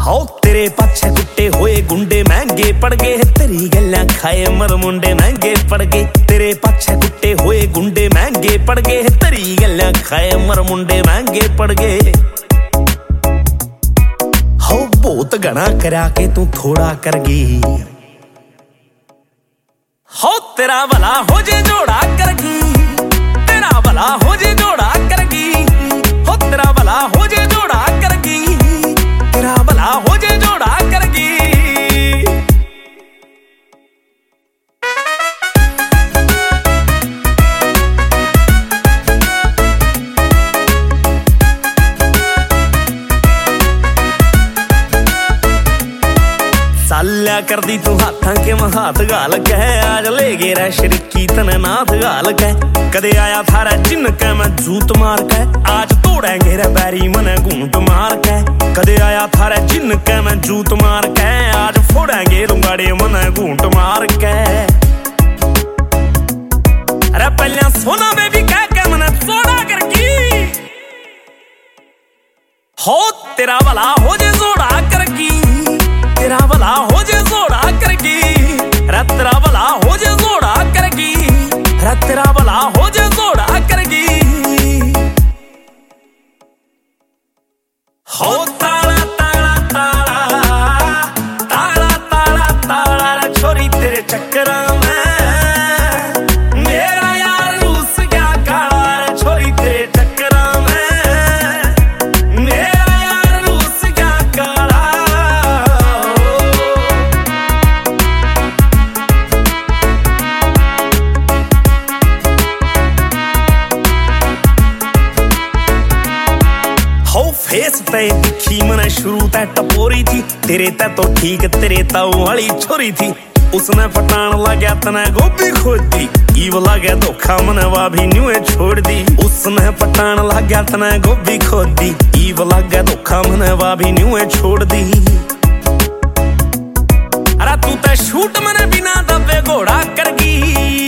हाओ तेरे पाछे कुट्टे होए गुंडे महंगे पड़ गए, तेरी गल्लां खाए मर मुंडे महंगे पड़ गए। तेरे पाछे कुट्टे होए गुंडे महंगे पड़ गए, तेरी गल्लां खाए मर मुंडे महंगे पड़ गए। हाओ बहुत घना करा के तू थोड़ा कर गई, हाओ तेरा भला हो जे जोड़ा कर गई, तेरा भला हो जे जोड़ा कर गई, हो तेरा भला हो जे जोड़ा कर गई, तेरा भला हो जे जोड़ा कर गई। साल्या कर दी तू हाथां के हाथ गाल के, आज ले गेरा शरीकी तने नाथ गाल के। कदे आया थारा जिन के मैं जूत मार के, आज तोड़ेंगे रे बैरी मने घूंट मार के। कदे आया थारा जिन के मैं जूत मार के, आज फोड़ेंगे लुंगाड़े मने घूंट मार के। अरे पहले सोना बेबी कह के मने सोना करगी, हो तेरा भला हो जे जोड़ा करगी, तेरा भला हो जे जोड़ा करगी, रे तेरा भला हो जे जोड़ा करगी, रे तेरा भला हो जे जोड़ा करगी। हो ताला ताला ताला ताला ताला ताला रे छोरी तेरे चक्करा में मेरा यार रूस गया काला रे छोरी तेरे चक्करा में मेरा यार रूस गया काला। फेस ते दिखी मने शुरू ते टपोरी थी, तेरे ते तो ठीक तेरे ताऊ वाली छोरी थी। उसने पटान लग्या तने गोभी खोद दी, ईव लगे धोखा मने वा भी न्यूए छोड़ दी। उसने पटान लग्या तने गोभी खोद दी, ईव लगे धोखा मने वा भी न्यूए छोड़ दी। अरे तू ते शूट मने बिना दबे घोड़ा करगी,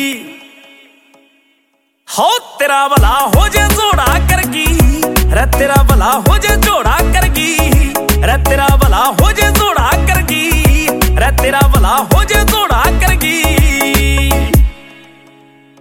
हो तेरा भला हो जे जोड़ा करगी, रे तेरा भला हो जे जोड़ा करगी, रे तेरा भला हो जे जोड़ा करगी, रे तेरा भला हो जे जोड़ा करगी।